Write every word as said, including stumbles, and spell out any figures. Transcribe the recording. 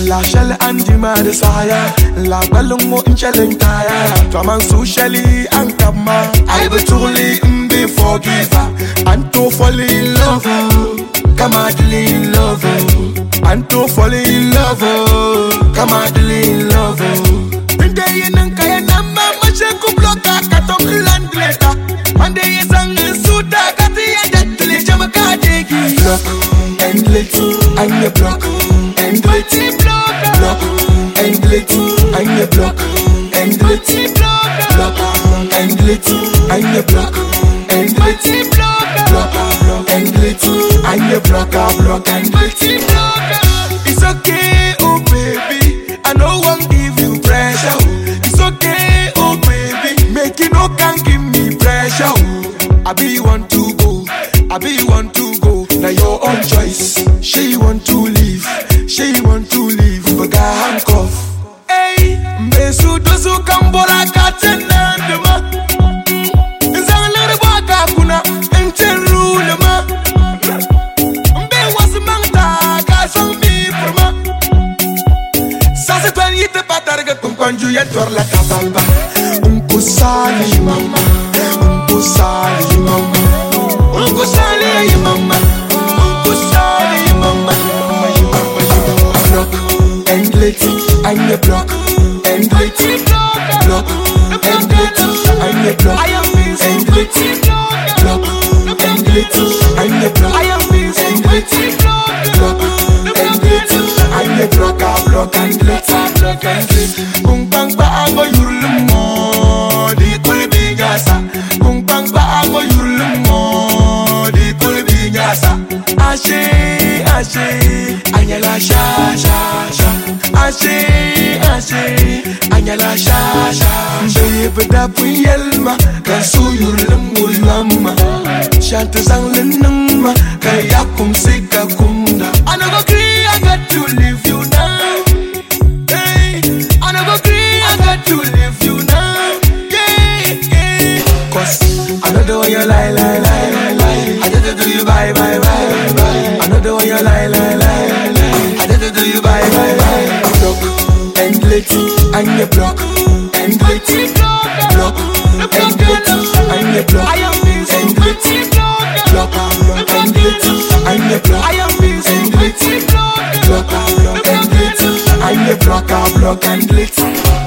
La shell and the Messiah. La balungo in chalentaya. Come socially and come. I be truly be forgiver. And to fall in love. Come madly in love. And to fall in love. Come madly in love. Pinde yin kaya nama mache kubloka katom landleta. Mande yesang suda kati ya jetli jamaka degi. Block and lit and you block and lit. Block and lit and you block and lit. Block and lit and you block and lit. Block and lit and you block block and lit. It's okay, oh baby, I no one give you pressure. It's okay, oh baby, make you no can give me pressure. I be you want to go, I be you want to go. Now your own choice. She want to leave, she want to leave, but got handcuff. Hey, besu dosu kambora katena dema. Zangler baka kuna enteru dema. Mbe wasmangta kasong bi forma. Sasa twan yite patarga kumpanju ya torla kabamba. Unku sali mama, unku sali mama, unku sali mama, unku sali mama. Block and lit and you block and lit. Block and lit and you block and lit. Block and lit and you block and lit. Block and lit and you block block and lit. Block and lit. Kung pang ba ako yurlum mo di kulbi gasa. Kung pang ba ako yurlum mo di kulbi gasa. Ashe ashe anyala sha sha sha. Ashe ashe anyala sha sha. Baby da puyelma kasu yurlum ulama. Shanta sang lenma kaya kum sika kumda. I no go agree, I got to leave you now. Hey, I no go agree, I got to leave you now. Yeah, yeah. Cause I know the way you lie, lie, lie, lie. I did do you bye, bye, bye, bye. I know the way you lie, lie, lie, lie. I did do you bye, bye, bye. Block and lit and you block and lit. Block and lit and you block and lit. Block and lit and you block and lit. Block and lit and you block block and lit.